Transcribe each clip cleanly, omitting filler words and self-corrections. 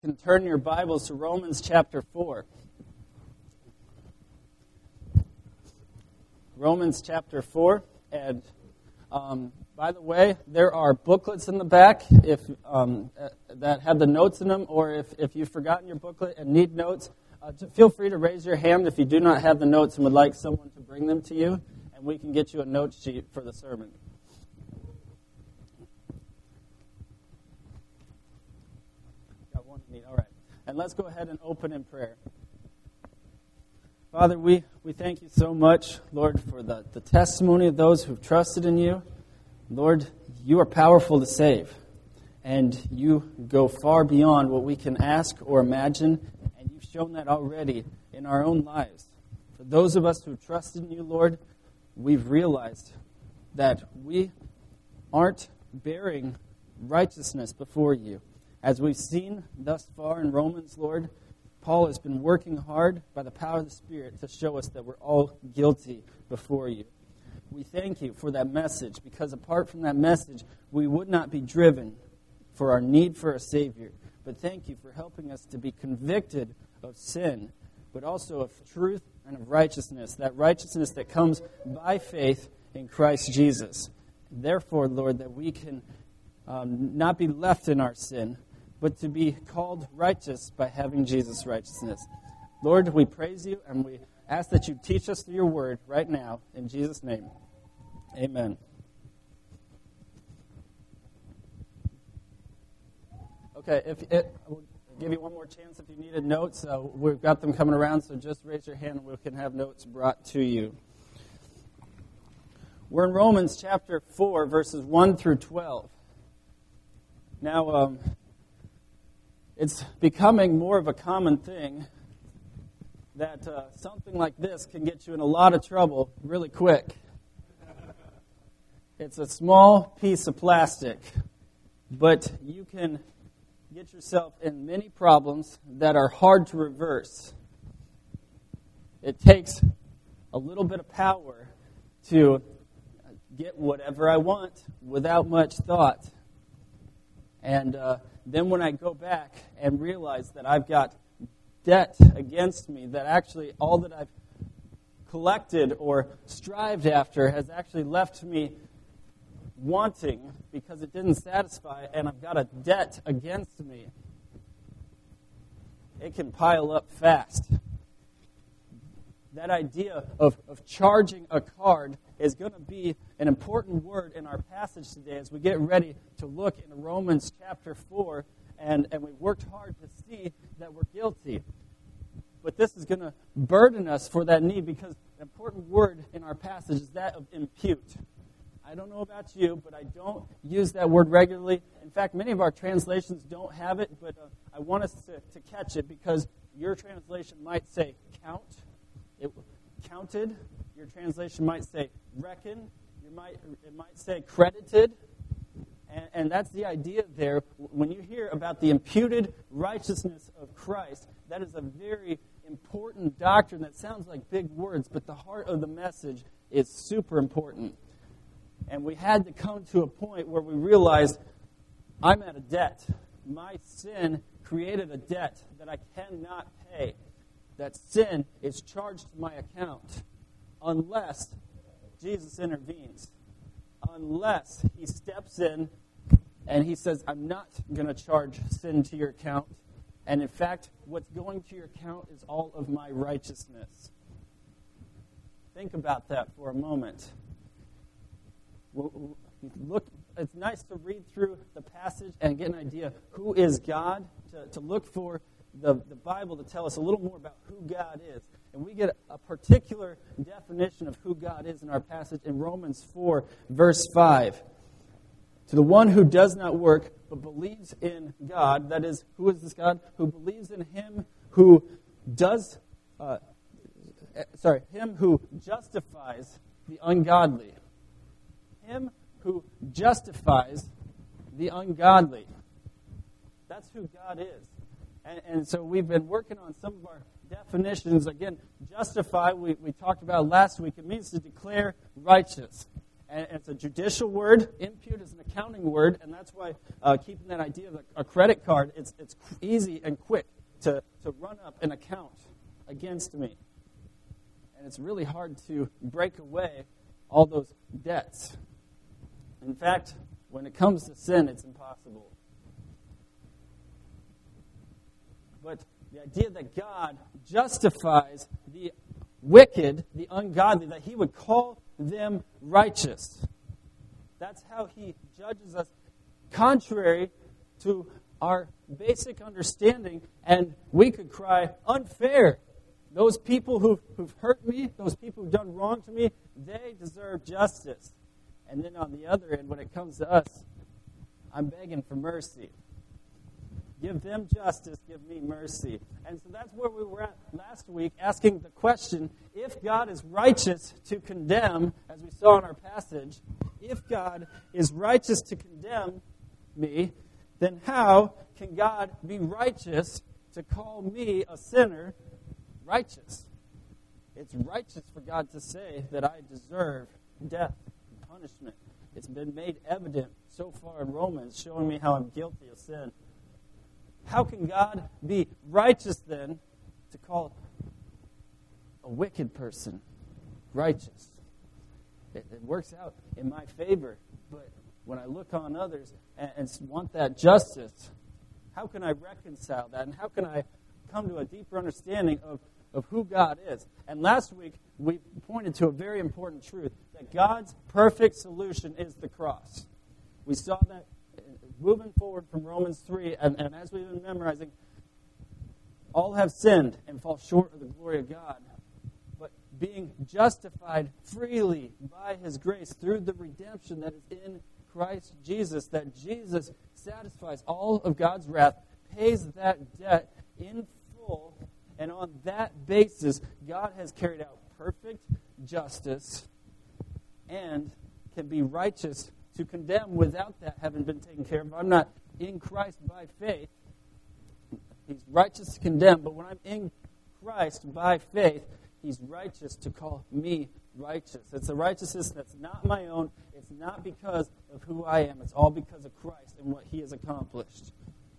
Can turn your Bibles to Romans chapter 4. Romans chapter 4. And by the way, there are booklets in the back if that have the notes in them, or if you've forgotten your booklet and need notes, feel free to raise your hand if you do not have the notes and would like someone to bring them to you, and we can get you a note sheet for the sermon. Got one need. All right. And let's go ahead and open in prayer. Father, we thank you so much, Lord, for the testimony of those who've trusted in you. Lord, you are powerful to save, and you go far beyond what we can ask or imagine, and you've shown that already in our own lives. For those of us who trust in you, Lord, we've realized that we aren't bearing righteousness before you. As we've seen thus far in Romans, Lord, Paul has been working hard by the power of the Spirit to show us that we're all guilty before you. We thank you for that message, because apart from that message, we would not be driven for our need for a Savior. But thank you for helping us to be convicted of sin, but also of truth and of righteousness, that righteousness that comes by faith in Christ Jesus. Therefore, Lord, that we can not be left in our sin, but to be called righteous by having Jesus' righteousness. Lord, we praise you, and we ask that you teach us through your word right now. In Jesus' name, amen. Okay, we'll give you one more chance if you needed notes. We've got them coming around, so just raise your hand and we can have notes brought to you. We're in Romans chapter 4, verses 1 through 12. Now, it's becoming more of a common thing that something like this can get you in a lot of trouble really quick. It's a small piece of plastic, but you can get yourself in many problems that are hard to reverse. It takes a little bit of power to get whatever I want without much thought. And then when I go back and realize that I've got debt against me, that actually all that I've collected or strived after has actually left me wanting because it didn't satisfy, and I've got a debt against me, it can pile up fast. That idea of charging a card is going to be an important word in our passage today as we get ready to look in Romans chapter 4, and we worked hard to see that we're guilty. But this is going to burden us for that need, because an important word in our passage is that of impute. I don't know about you, but I don't use that word regularly. In fact, many of our translations don't have it, but I want us to catch it, because your translation might say count. It counted. Your translation might say reckon. It might say credited. And that's the idea there. When you hear about the imputed righteousness of Christ, that is a very important doctrine that sounds like big words, but the heart of the message is super important. And we had to come to a point where we realized I'm at a debt. My sin created a debt that I cannot pay. That sin is charged to my account unless Jesus intervenes, unless he steps in and he says, I'm not going to charge sin to your account. And in fact, what's going to your account is all of my righteousness. Think about that for a moment. Look, it's nice to read through the passage and get an idea who is God, to look for the Bible to tell us a little more about who God is. And we get a particular definition of who God is in our passage in Romans 4, verse 5. To the one who does not work, but believes in God, that is, who is this God? Who believes in him who him who justifies the ungodly. Him who justifies the ungodly. That's who God is. And so we've been working on some of our definitions. Again, justify, we talked about last week. It means to declare righteous. And it's a judicial word. Impute is an accounting word, and that's why keeping that idea of a credit card, it's easy and quick to run up an account against me. And it's really hard to break away all those debts. In fact, when it comes to sin, it's impossible. But the idea that God justifies the wicked, the ungodly, that he would call them righteous. That's how he judges us, contrary to our basic understanding. And we could cry, unfair. Those people who've hurt me, those people who've done wrong to me, they deserve justice. And then on the other end, when it comes to us, I'm begging for mercy. Give them justice, give me mercy. And so that's where we were at last week, asking the question, if God is righteous to condemn, as we saw in our passage, if God is righteous to condemn me, then how can God be righteous to call me, a sinner, righteous? It's righteous for God to say that I deserve death and punishment. It's been made evident so far in Romans, showing me how I'm guilty of sin. How can God be righteous then to call a wicked person righteous? It works out in my favor, but when I look on others and want that justice, how can I reconcile that? And how can I come to a deeper understanding of who God is? And last week, we pointed to a very important truth, that God's perfect solution is the cross. We saw that moving forward from Romans 3, and as we've been memorizing, all have sinned and fall short of the glory of God. But being justified freely by his grace through the redemption that is in Christ Jesus, that Jesus satisfies all of God's wrath, pays that debt in full, and on that basis, God has carried out perfect justice and can be righteous to condemn without that having been taken care of. I'm not in Christ by faith. He's righteous to condemn, but when I'm in Christ by faith, he's righteous to call me righteous. It's a righteousness that's not my own. It's not because of who I am. It's all because of Christ and what he has accomplished.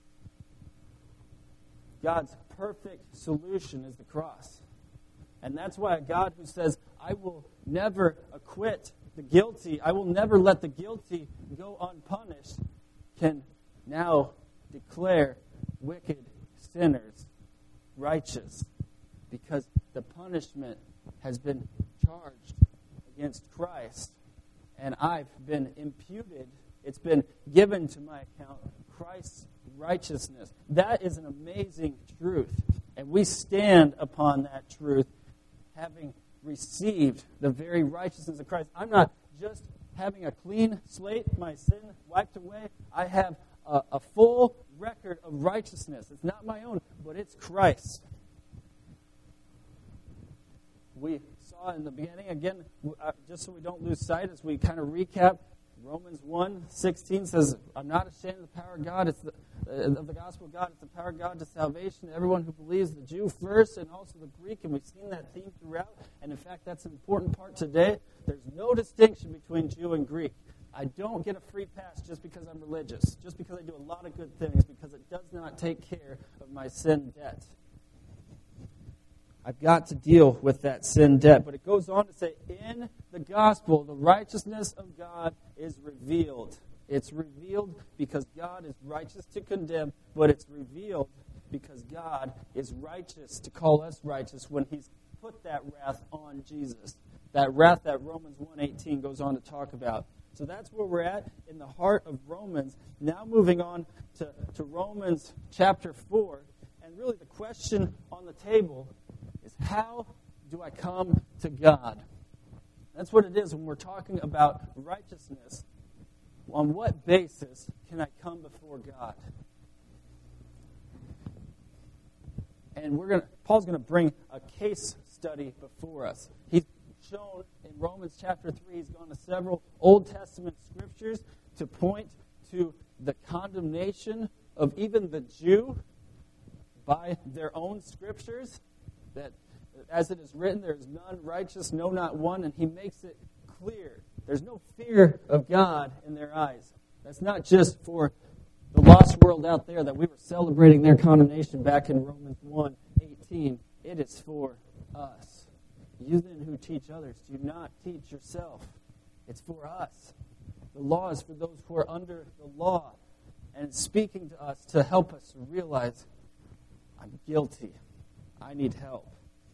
God's perfect solution is the cross. And that's why a God who says, I will never acquit the guilty, I will never let the guilty go unpunished, can now declare wicked sinners righteous, because the punishment has been charged against Christ, and I've been imputed, it's been given to my account, Christ's righteousness. That is an amazing truth, and we stand upon that truth, having received the very righteousness of Christ. I'm not just having a clean slate, my sin wiped away. I have a full record of righteousness. It's not my own, but it's Christ. We saw in the beginning, again, just so we don't lose sight as we kind of recap, Romans 1:16 says, I'm not ashamed of the power of God. It's of the gospel of God. It's the power of God to salvation to everyone who believes, the Jew first and also the Greek. And we've seen that theme throughout. And in fact, that's an important part today. There's no distinction between Jew and Greek. I don't get a free pass just because I'm religious, just because I do a lot of good things, because it does not take care of my sin debt. I've got to deal with that sin debt. But it goes on to say, in the gospel, the righteousness of God is revealed. It's revealed because God is righteous to condemn, but it's revealed because God is righteous to call us righteous when he's put that wrath on Jesus. That wrath that Romans 1:18 goes on to talk about. So that's where we're at in the heart of Romans. Now moving on to Romans chapter 4. And really the question on the table is, how do I come to God? That's what it is when we're talking about righteousness. On what basis can I come before God? And Paul's going to bring a case study before us. He's shown in Romans chapter 3, he's gone to several Old Testament scriptures to point to the condemnation of even the Jew by their own scriptures, that as it is written, there is none righteous, no, not one, and he makes it clear There's no fear of God in their eyes. That's not just for the lost world out there that we were celebrating their condemnation back in Romans 1:18. It is for us. You then who teach others, do not teach yourself. It's for us. The law is for those who are under the law. And it's speaking to us to help us realize, I'm guilty. I need help.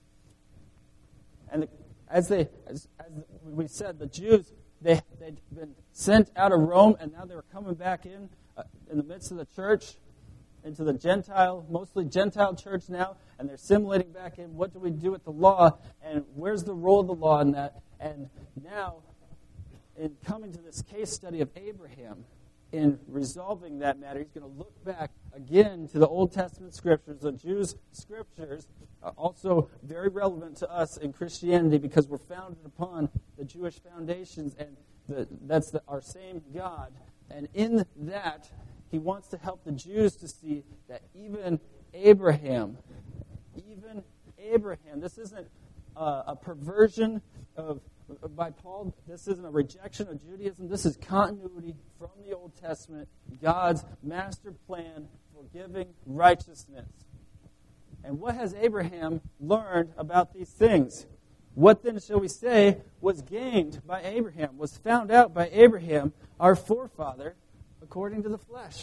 And as we said, the Jews, they'd been sent out of Rome, and now they were coming back in the midst of the church, into the mostly Gentile church now, and they're assimilating back in. What do we do with the law, and where's the role of the law in that? And now, in coming to this case study of Abraham, in resolving that matter, he's going to look back again to the Old Testament scriptures, the Jews' scriptures, also very relevant to us in Christianity because we're founded upon the Jewish foundations, and that's our same God. And in that, he wants to help the Jews to see that even Abraham, this isn't a perversion by Paul, this isn't a rejection of Judaism, this is continuity from the Old Testament, God's master plan for giving righteousness. And what has Abraham learned about these things? What then shall we say was gained by Abraham, was found out by Abraham, our forefather, according to the flesh?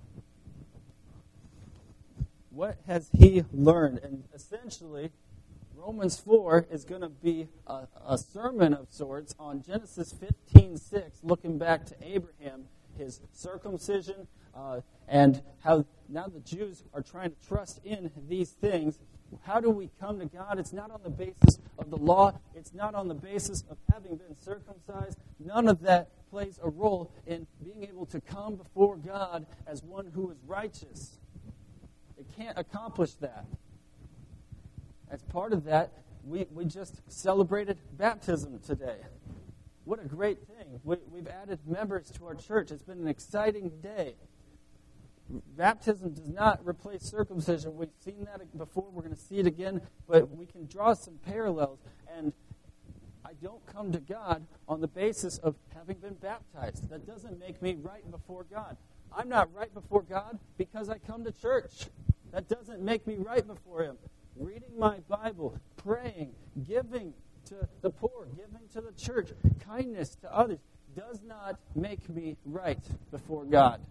What has he learned? And essentially, Romans 4 is going to be a sermon of sorts on Genesis 15:6, looking back to Abraham, his circumcision, and how now the Jews are trying to trust in these things. How do we come to God? It's not on the basis of the law. It's not on the basis of having been circumcised. None of that plays a role in being able to come before God as one who is righteous. It can't accomplish that. As part of that, we just celebrated baptism today. What a great thing. We've added members to our church. It's been an exciting day. Baptism does not replace circumcision. We've seen that before. We're going to see it again. But we can draw some parallels. And I don't come to God on the basis of having been baptized. That doesn't make me right before God. I'm not right before God because I come to church. That doesn't make me right before Him. Reading my Bible, praying, giving to the poor, giving to the church, kindness to others, does not make me right before God.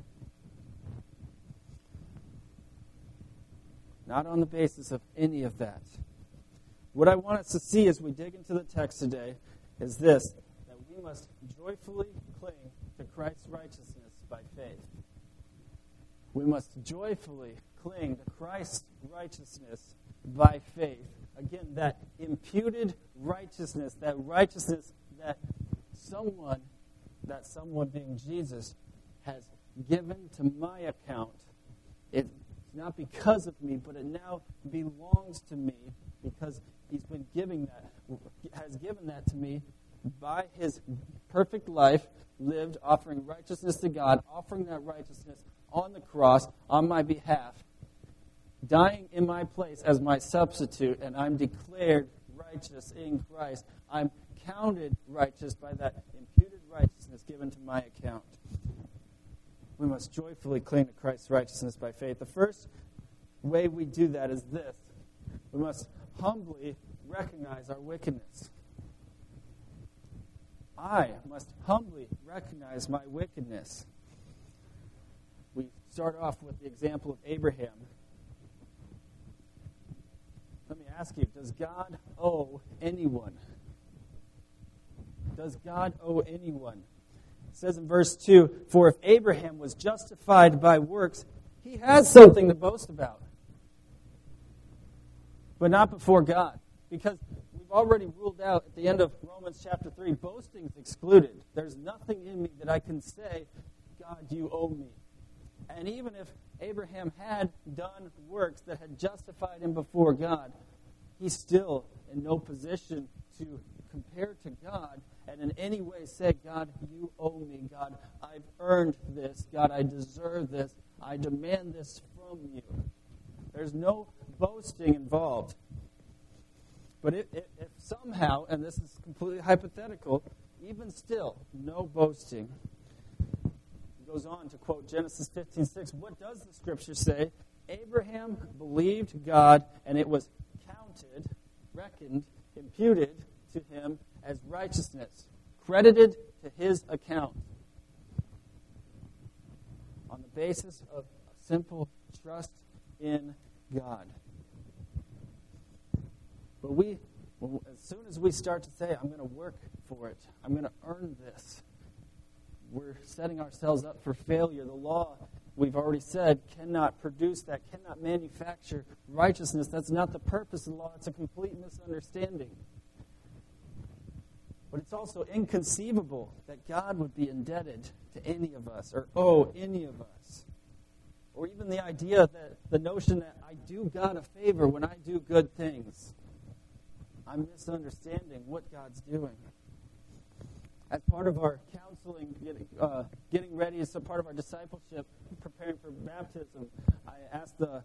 Not on the basis of any of that. What I want us to see as we dig into the text today is this, that we must joyfully cling to Christ's righteousness by faith. We must joyfully cling to Christ's righteousness by faith. Again, that imputed righteousness that someone being Jesus has given to my account. It's not because of me, but it now belongs to me because He's been has given that to me by His perfect life lived, offering righteousness to God, offering that righteousness on the cross on my behalf, dying in my place as my substitute, and I'm declared righteous in Christ. I'm counted righteous by that imputed righteousness given to my account. We must joyfully cling to Christ's righteousness by faith. The first way we do that is this. We must humbly recognize our wickedness. I must humbly recognize my wickedness. We start off with the example of Abraham. Let me ask you, does God owe anyone? Does God owe anyone? It says in verse 2, "For if Abraham was justified by works, he has something to boast about. But not before God." Because we've already ruled out at the end of Romans chapter 3, boasting's excluded. There's nothing in me that I can say, God, you owe me. And even if Abraham had done works that had justified him before God, he's still in no position to compare to God and in any way say, God, you owe me. God, I've earned this. God, I deserve this. I demand this from you. There's no boasting involved. But if somehow, and this is completely hypothetical, Even still, no boasting. He goes on to quote Genesis 15:6. What does the scripture say? Abraham believed God, and it was counted, reckoned, imputed to him as righteousness, credited to his account. On the basis of a simple trust in God. But as soon as we start to say, I'm going to work for it, I'm going to earn this, we're setting ourselves up for failure. The law, we've already said, cannot produce that, cannot manufacture righteousness. That's not the purpose of the law. It's a complete misunderstanding. But it's also inconceivable that God would be indebted to any of us or owe any of us. Or even the idea that the notion that I do God a favor when I do good things. I'm misunderstanding what God's doing. As part of our counseling, getting ready as a part of our discipleship, preparing for baptism, I asked the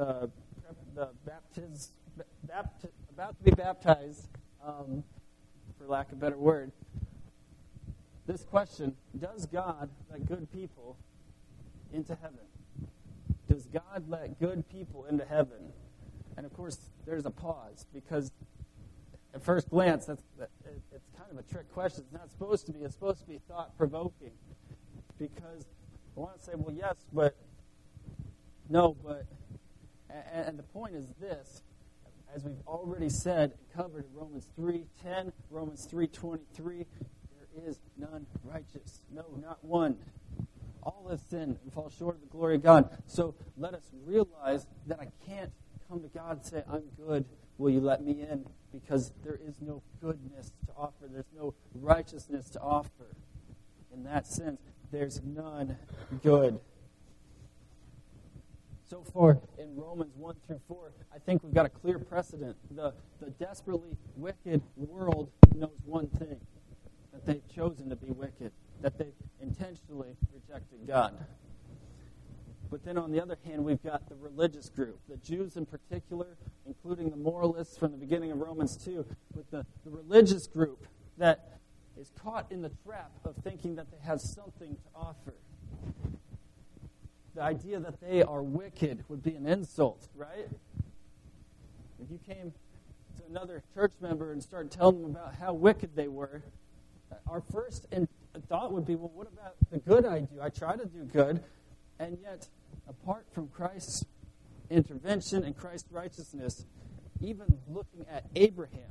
about to be baptized, for lack of a better word, this question: does God let good people into heaven? Does God let good people into heaven? And of course, there's a pause, because at first glance, it's kind of a trick question. It's not supposed to be. It's supposed to be thought-provoking. Because I want to say, well, yes, but no, but... And the point is this, as we've already said, covered in Romans 3:10, Romans 3:23, there is none righteous. No, not one. All have sinned and fall short of the glory of God. So let us realize that I can't come to God and say, I'm good, will you let me in? Because there is no goodness to offer. There's no righteousness to offer. In that sense, there's none good. So far, in Romans 1 through 4, I think we've got a clear precedent. The desperately wicked world knows one thing, that they've chosen to be wicked, that they've intentionally rejected God. But then on the other hand, we've got the religious group, the Jews in particular, including the moralists from the beginning of Romans 2, with the religious group that is caught in the trap of thinking that they have something to offer. The idea that they are wicked would be an insult, right? If you came to another church member and started telling them about how wicked they were, our first thought would be, well, what about the good I do? I try to do good, and yet, apart from Christ's intervention and Christ's righteousness, even looking at Abraham,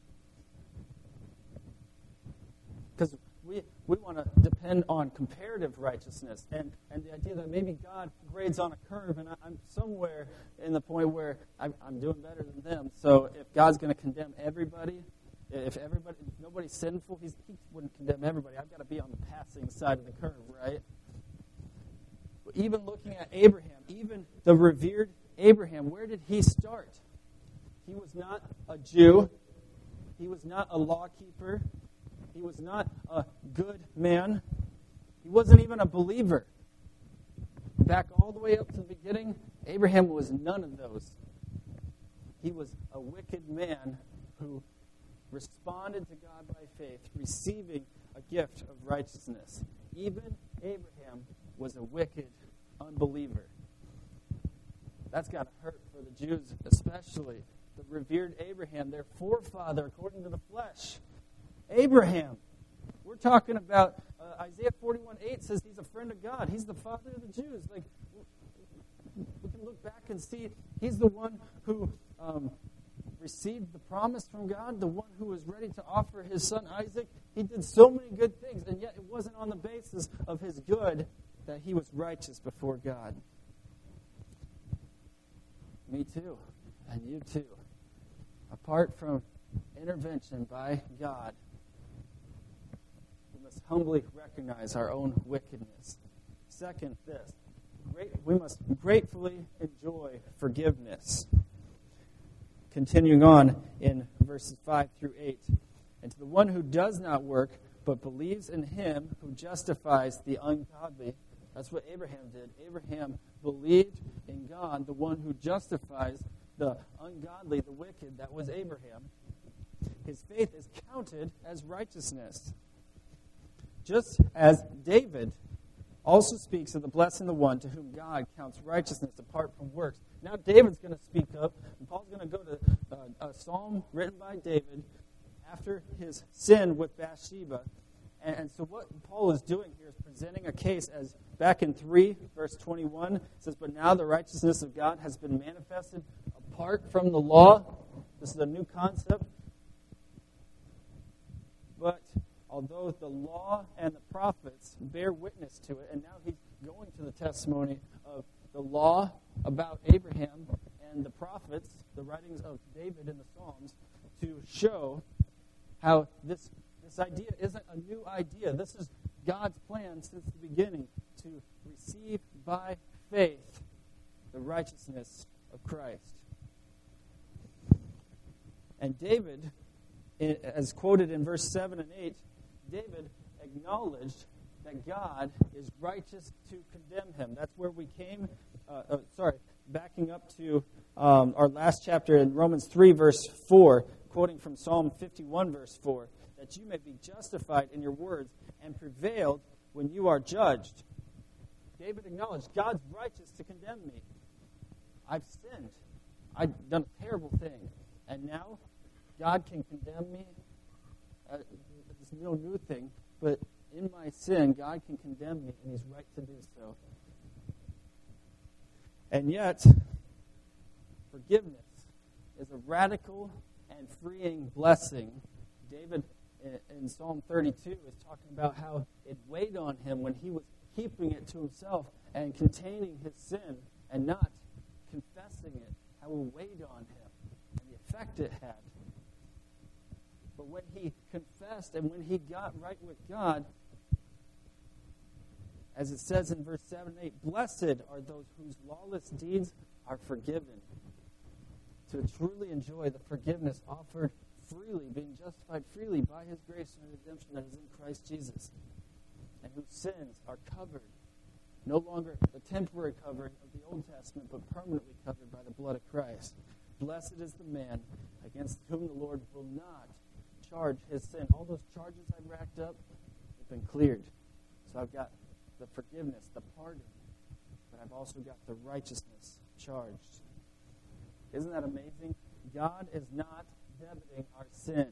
because we want to depend on comparative righteousness and the idea that maybe God grades on a curve and I'm somewhere in the point where I'm doing better than them. So if God's going to condemn everybody, if nobody's sinful, he wouldn't condemn everybody. I've got to be on the passing side of the curve, right? But even looking at Abraham, even the revered Abraham, where did he start? He was not a Jew. He was not a lawkeeper. He was not a good man. He wasn't even a believer. Back all the way up to the beginning, Abraham was none of those. He was a wicked man who responded to God by faith, receiving a gift of righteousness. Even Abraham was a wicked unbeliever. That's got to hurt for the Jews especially. The revered Abraham, their forefather according to the flesh. Abraham. We're talking about Isaiah 41:8 says he's a friend of God. He's the father of the Jews. Like, we can look back and see he's the one who received the promise from God, the one who was ready to offer his son Isaac. He did so many good things, and yet it wasn't on the basis of his good that he was righteous before God. Me too, and you too. Apart from intervention by God, we must humbly recognize our own wickedness. Second, we must gratefully enjoy forgiveness. Continuing on in verses 5 through 8. And to the one who does not work, but believes in him who justifies the ungodly. That's what Abraham did. Abraham believed in God, the one who justifies the ungodly, the wicked. That was Abraham. His faith is counted as righteousness. just as David also speaks of the blessing of the one to whom God counts righteousness apart from works. Now David's going to speak up, and Paul's going to go to a psalm written by David after his sin with Bathsheba. And so what Paul is doing here is presenting a case as back in 3, verse 21, it says, "But now the righteousness of God has been manifested apart from the law." This is a new concept. "But although the law and the prophets bear witness to it," and now he's going to the testimony of the law about Abraham and the prophets, the writings of David in the Psalms, to show how this idea isn't a new idea. This is God's plan since the beginning, to receive by faith the righteousness of Christ. And David, as quoted in verse 7 and 8, David acknowledged that God is righteous to condemn him. That's where we came, backing up to our last chapter in Romans 3, verse 4, quoting from Psalm 51, verse 4, "That you may be justified in your words and prevailed when you are judged." David acknowledged God's righteous to condemn me. I've sinned. I've done a terrible thing. And now God can condemn me. It's no new thing, but in my sin, God can condemn me, and he's right to do so. And yet, forgiveness is a radical and freeing blessing. David, in Psalm 32, is talking about how it weighed on him when he was keeping it to himself and containing his sin and not confessing it, how it weighed on him and the effect it had. But when he confessed and when he got right with God, as it says in verse 7 and 8, "Blessed are those whose lawless deeds are forgiven." To truly enjoy the forgiveness offered freely, being justified freely by his grace and redemption that is in Christ Jesus, and whose sins are covered, no longer the temporary covering of the Old Testament, but permanently covered by the blood of Christ. Blessed is the man against whom the Lord will not charge his sin. All those charges I racked up have been cleared. So I've got the forgiveness, the pardon, but I've also got the righteousness charged. Isn't that amazing? God is not debiting our sin,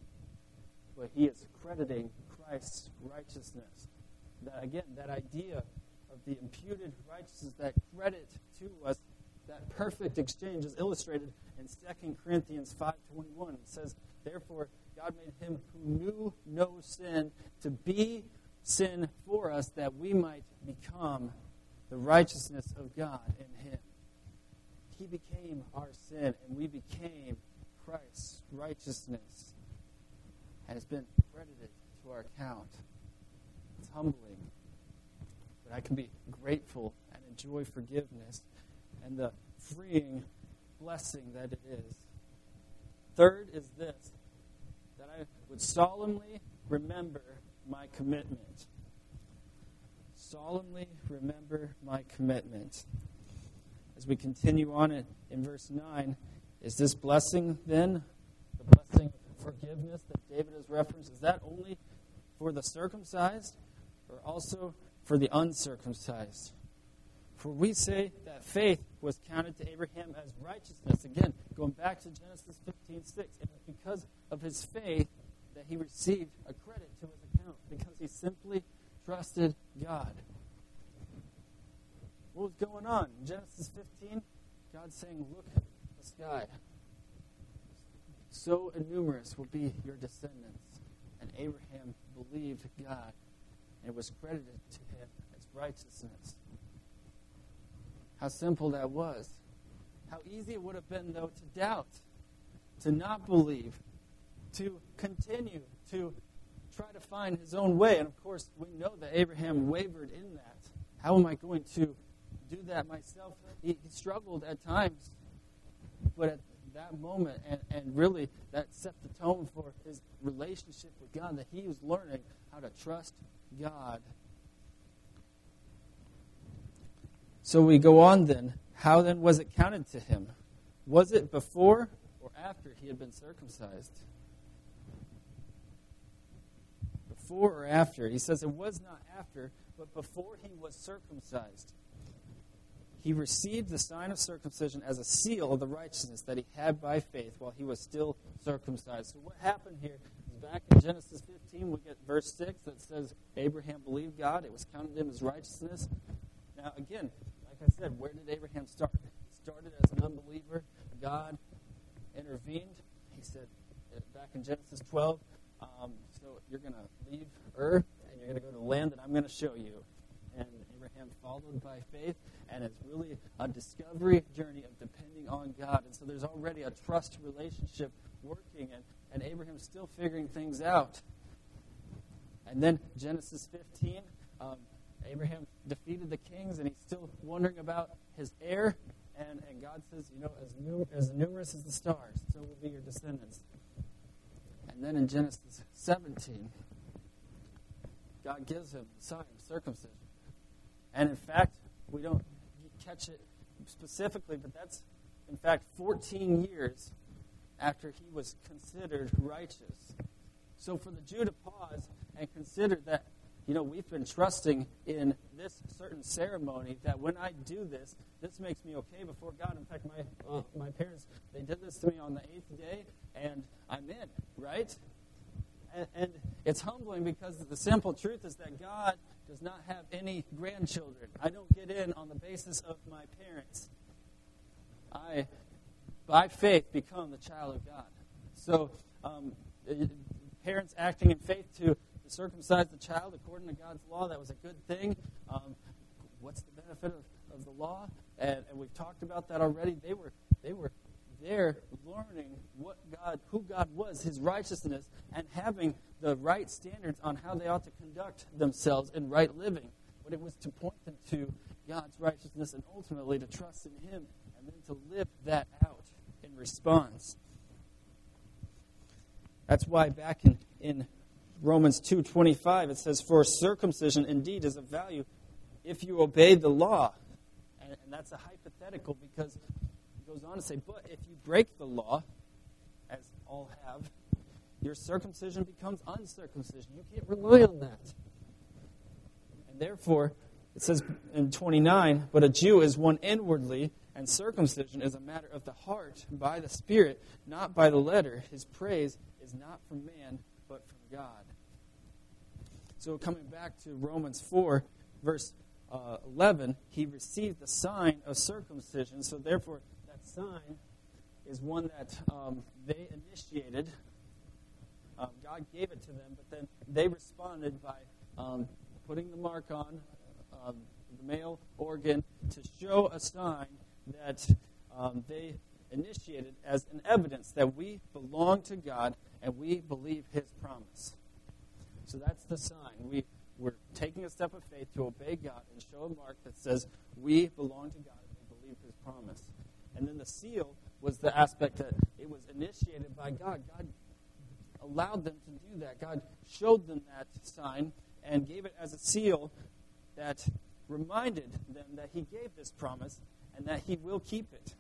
but he is crediting Christ's righteousness. That idea of the imputed righteousness, that credit to us, that perfect exchange is illustrated in 2 Corinthians 5:21. It says, "Therefore, God made him who knew no sin to be sin for us, that we might become the righteousness of God in him." He became our sin, and we became Christ's righteousness, and it's been credited to our account. It's humbling, but I can be grateful and enjoy forgiveness and the freeing blessing that it is. Third is this, that I would solemnly remember my commitment. Solemnly remember my commitment. As we continue on in verse 9, is this blessing then, the blessing of forgiveness that David has referenced, is that only for the circumcised or also for the uncircumcised? For we say that faith was counted to Abraham as righteousness. Again, going back to Genesis 15:6, it was because of his faith that he received a credit to his account, because he simply trusted God. What was going on? In Genesis 15, God's saying, "Look at the sky. So numerous will be your descendants." And Abraham believed God, and it was credited to him as righteousness. How simple that was. How easy it would have been, though, to doubt, to not believe, to continue to try to find his own way. And, of course, we know that Abraham wavered in that. How am I going to do that myself? He struggled at times, but at that moment, and really that set the tone for his relationship with God, that he was learning how to trust God. So we go on then. How then was it counted to him? Was it before or after he had been circumcised? before or after? He says it was not after, but before he was circumcised. He received the sign of circumcision as a seal of the righteousness that he had by faith while he was still circumcised. So what happened here is back in Genesis 15, we get verse 6 that says, Abraham believed God. It was counted him as righteousness. Now, again, like I said, where did Abraham start? He started as an unbeliever. God intervened. He said, back in Genesis 12, so you're going to leave Ur, and you're going to go to the land that I'm going to show you. And Abraham followed by faith, and it's really a discovery journey of depending on God. And so there's already a trust relationship working, and Abraham's still figuring things out. And then Genesis 15, Abraham defeated the kings, and he's still wondering about his heir. And God says, as numerous as the stars, so will be your descendants. And then in Genesis 17, God gives him the sign of circumcision. And in fact, we don't catch it specifically, but that's, in fact, 14 years after he was considered righteous. So for the Jew to pause and consider that, we've been trusting in this certain ceremony, that when I do this, this makes me okay before God. In fact, my parents, they did this to me on the 8th day, and I'm in, right? And it's humbling because the simple truth is that God does not have any grandchildren. I don't get in on the basis of my parents. I, by faith, become the child of God. So parents acting in faith to circumcise the child according to God's law, that was a good thing. What's the benefit of the law? And we've talked about that already. They were there learning who God was, his righteousness, and having the right standards on how they ought to conduct themselves in right living. But it was to point them to God's righteousness and ultimately to trust in him and then to live that out in response. That's why back in Romans 2:25, it says, for circumcision indeed is of value if you obey the law. And that's a hypothetical because it goes on to say, but if you break the law, as all have, your circumcision becomes uncircumcision. You can't rely on that. And therefore, it says in 29, but a Jew is one inwardly, and circumcision is a matter of the heart by the Spirit, not by the letter. His praise is not from man, but from God. So coming back to Romans 4, verse 11, he received the sign of circumcision. So therefore, that sign is one that they initiated. God gave it to them, but then they responded by putting the mark on the male organ to show a sign that they initiated as an evidence that we belong to God and we believe his promise. So that's the sign. We're taking a step of faith to obey God and show a mark that says we belong to God and we believe his promise. And then the seal was the aspect that it was initiated by God. God allowed them to do that. God showed them that sign and gave it as a seal that reminded them that he gave this promise and that he will keep it.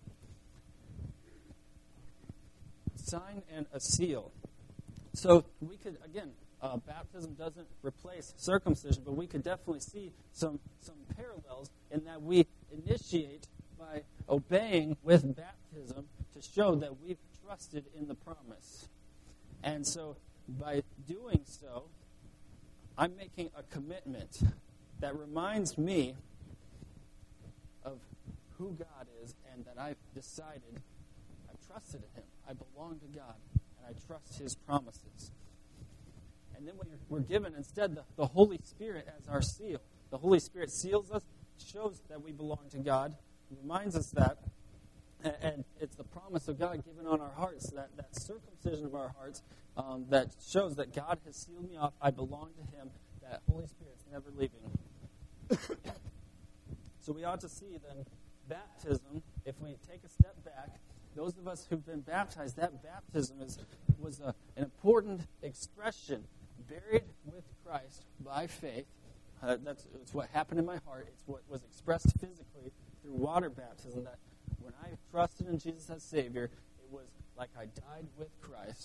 A sign and a seal. So we could, again, baptism doesn't replace circumcision, but we could definitely see some parallels in that we initiate by obeying with baptism to show that we've trusted in the promise. And so by doing so, I'm making a commitment that reminds me of who God is and that I've decided, I've trusted in him. I belong to God and I trust his promises. And then we're given instead the Holy Spirit as our seal. The Holy Spirit seals us, shows that we belong to God, reminds us that, and it's the promise of God given on our hearts, that circumcision of our hearts that shows that God has sealed me off, I belong to him, that Holy Spirit's never leaving. So we ought to see then baptism, if we take a step back, those of us who've been baptized, that baptism was an important expression, buried with Christ by faith. It's what happened in my heart. It's what was expressed physically through water baptism, that when I trusted in Jesus as Savior, it was like I died with Christ.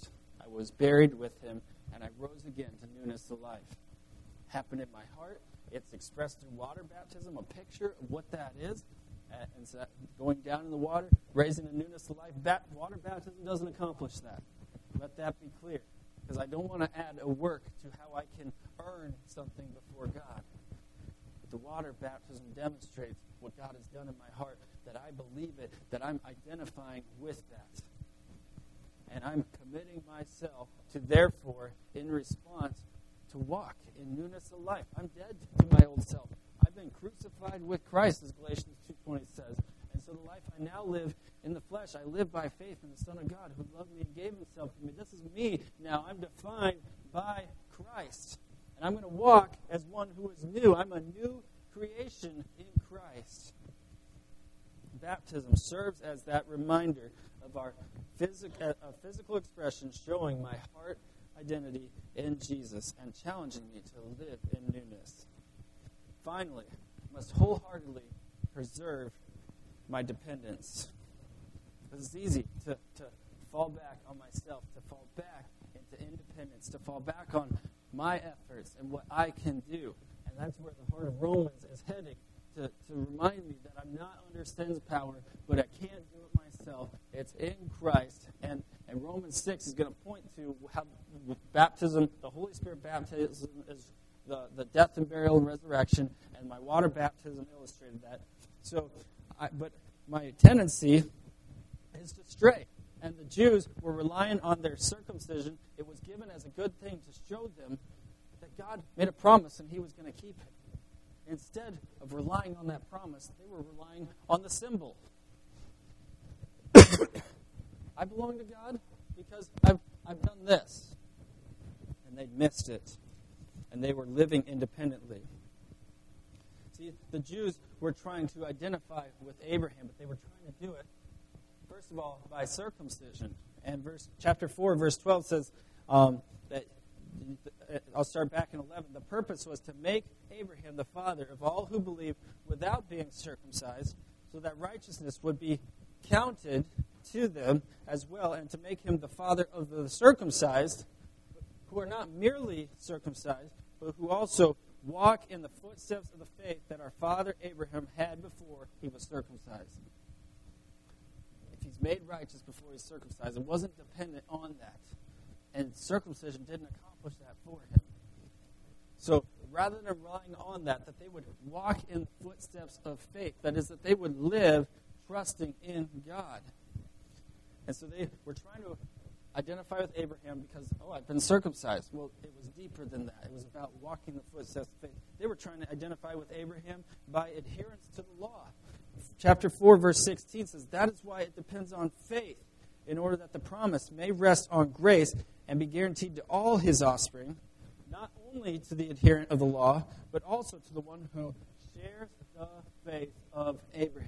I was buried with him, and I rose again to newness of life. Happened in my heart. It's expressed through water baptism, a picture of what that is. And so going down in the water, raising a newness of life. Water baptism doesn't accomplish that. Let that be clear. Because I don't want to add a work to how I can earn something before God. The water baptism demonstrates what God has done in my heart, that I believe it, that I'm identifying with that. And I'm committing myself to, therefore, in response, to walk in newness of life. I'm dead to my old self. I've been crucified with Christ, as Galatians 2:20 says. And so the life I now live in the flesh, I live by faith in the Son of God who loved me and gave himself for me. This is me now. I'm defined by Christ. And I'm going to walk as one who is new. I'm a new creation in Christ. Baptism serves as that reminder of our physical expression showing my heart identity in Jesus and challenging me to live in newness. Finally, I must wholeheartedly preserve my dependence. It's easy to fall back on myself, to fall back into independence, to fall back on my efforts and what I can do. And that's where the heart of Romans is heading, to remind me that I'm not under sin's power, but I can't do it myself. It's in Christ. And Romans 6 is going to point to how baptism, the Holy Spirit baptism, is the death and burial and resurrection, and my water baptism illustrated that. But my tendency is to stray. And the Jews were relying on their circumcision. It was given as a good thing to show them that God made a promise and he was going to keep it. Instead of relying on that promise, they were relying on the symbol. I belong to God because I've done this. And they missed it. And they were living independently. See, the Jews were trying to identify with Abraham, but they were trying to do it, first of all, by circumcision. And chapter 4, verse 12 says that, I'll start back in 11, the purpose was to make Abraham the father of all who believe without being circumcised, so that righteousness would be counted to them as well, and to make him the father of the circumcised, who are not merely circumcised, but who also walk in the footsteps of the faith that our father Abraham had before he was circumcised. If he's made righteous before he's circumcised, it wasn't dependent on that. And circumcision didn't accomplish that for him. So rather than relying on that they would walk in the footsteps of faith. That is, that they would live trusting in God. And so they were trying to identify with Abraham because, I've been circumcised. Well, it was deeper than that. It was about walking the footsteps of faith. They were trying to identify with Abraham by adherence to the law. Chapter 4, verse 16 says, that is why it depends on faith, in order that the promise may rest on grace and be guaranteed to all his offspring, not only to the adherent of the law, but also to the one who shares the faith of Abraham.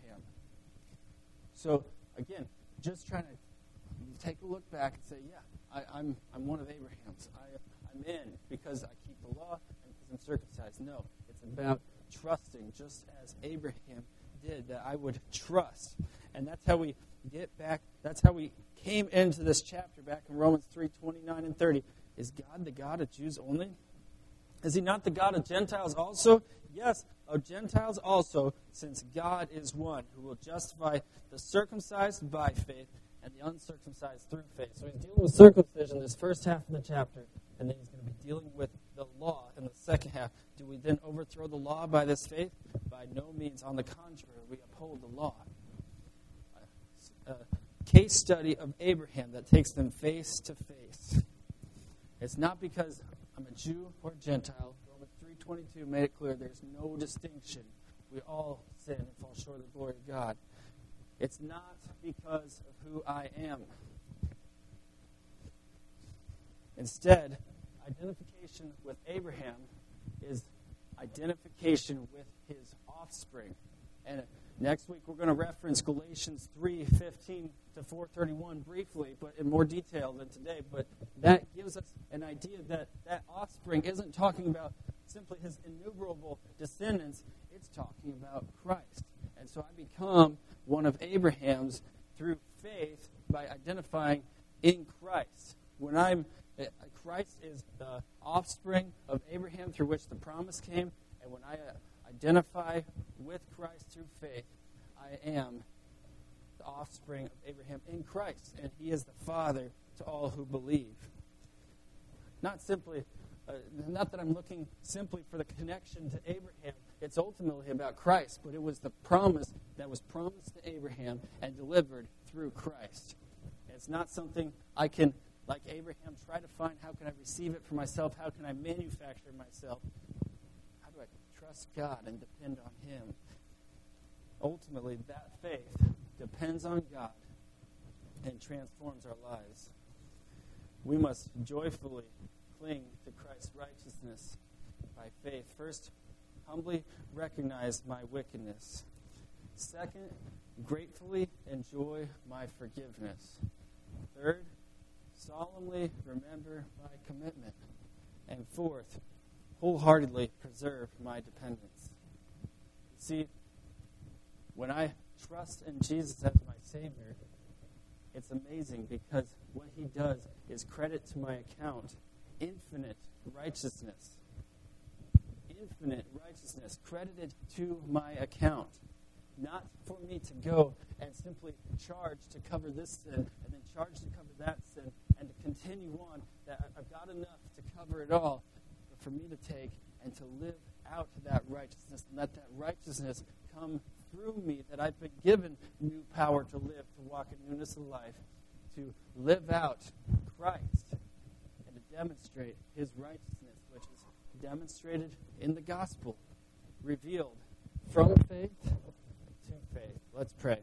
So, again, just trying to take a look back and say, I'm one of Abraham's. I'm in because I keep the law and because I'm circumcised. No, it's about trusting, just as Abraham did, that I would trust. And that's how we get back, that's how we came into this chapter back in Romans 3:29 and 30. Is God the God of Jews only? Is he not the God of Gentiles also? Yes, of Gentiles also, since God is one who will justify the circumcised by faith and the uncircumcised through faith. So he's dealing with circumcision in this first half of the chapter, and then he's going to be dealing with the law in the second half. Do we then overthrow the law by this faith? By no means. On the contrary, we uphold the law. A case study of Abraham that takes them face to face. It's not because I'm a Jew or a Gentile. Romans 3:22 made it clear there's no distinction. We all sin and fall short of the glory of God. It's not because of who I am. Instead, identification with Abraham is identification with his offspring. And next week we're going to reference Galatians 3:15 to 4:31 briefly, but in more detail than today. But that gives us an idea that that offspring isn't talking about simply his innumerable descendants. It's talking about Christ. And so I become one of Abraham's through faith by identifying in Christ. Christ is the offspring of Abraham through which the promise came, and when I identify with Christ through faith, I am the offspring of Abraham in Christ, and he is the Father to all who believe. Not that I'm looking simply for the connection to Abraham. It's ultimately about Christ, but it was the promise that was promised to Abraham and delivered through Christ. It's not something I can, like Abraham, try to find how can I receive it for myself, how can I manufacture myself. How do I trust God and depend on him? Ultimately, that faith depends on God and transforms our lives. We must joyfully cling to Christ's righteousness by faith. First, humbly recognize my wickedness. Second, gratefully enjoy my forgiveness. Third, solemnly remember my commitment. And fourth, wholeheartedly preserve my dependence. You see, when I trust in Jesus as my Savior, it's amazing because what he does is credit to my account infinite righteousness. Infinite righteousness credited to my account. Not for me to go and simply charge to cover this sin and then charge to cover that sin and to continue on that I've got enough to cover it all, but for me to take and to live out that righteousness and let that righteousness come through me, that I've been given new power to live, to walk in newness of life, to live out Christ and to demonstrate his righteousness, which is demonstrated in the gospel, revealed from faith to faith. Let's pray.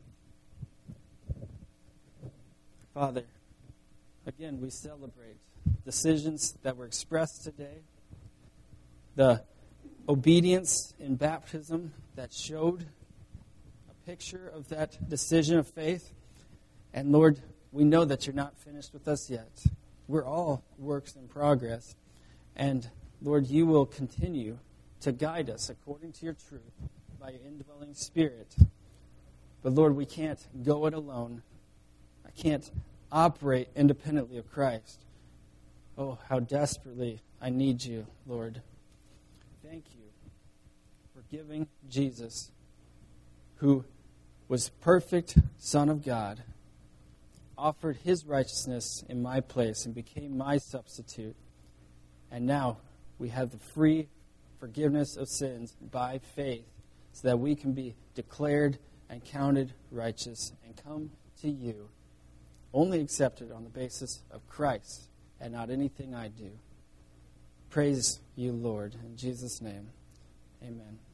Father, again, we celebrate decisions that were expressed today, the obedience in baptism that showed a picture of that decision of faith. And Lord, we know that you're not finished with us yet. We're all works in progress. And Lord, you will continue to guide us according to your truth by your indwelling Spirit. But Lord, we can't go it alone. I can't operate independently of Christ. Oh, how desperately I need you, Lord. Thank you for giving Jesus, who was perfect Son of God, offered his righteousness in my place and became my substitute. And now we have the free forgiveness of sins by faith so that we can be declared and counted righteous and come to you, only accepted on the basis of Christ and not anything I do. Praise you, Lord. In Jesus' name, amen.